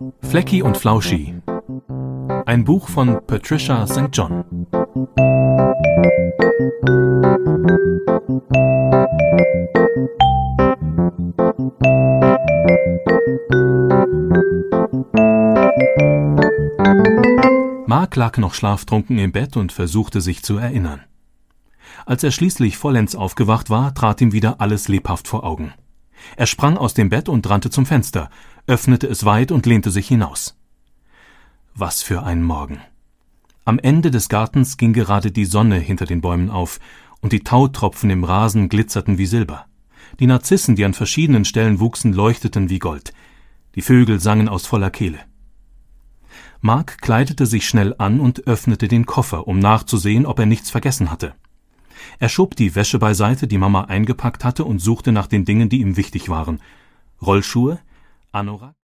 Flecky und Flauschi. Ein Buch von Patricia St. John. Mark lag noch schlaftrunken im Bett und versuchte sich zu erinnern. Als er schließlich vollends aufgewacht war, trat ihm wieder alles lebhaft vor Augen. Er sprang aus dem Bett und rannte zum Fenster, öffnete es weit und lehnte sich hinaus. Was für ein Morgen! Am Ende des Gartens ging gerade die Sonne hinter den Bäumen auf, und die Tautropfen im Rasen glitzerten wie Silber. Die Narzissen, die an verschiedenen Stellen wuchsen, leuchteten wie Gold. Die Vögel sangen aus voller Kehle. Mark kleidete sich schnell an und öffnete den Koffer, um nachzusehen, ob er nichts vergessen hatte. Er schob die Wäsche beiseite, die Mama eingepackt hatte, und suchte nach den Dingen, die ihm wichtig waren. Rollschuhe, Anorak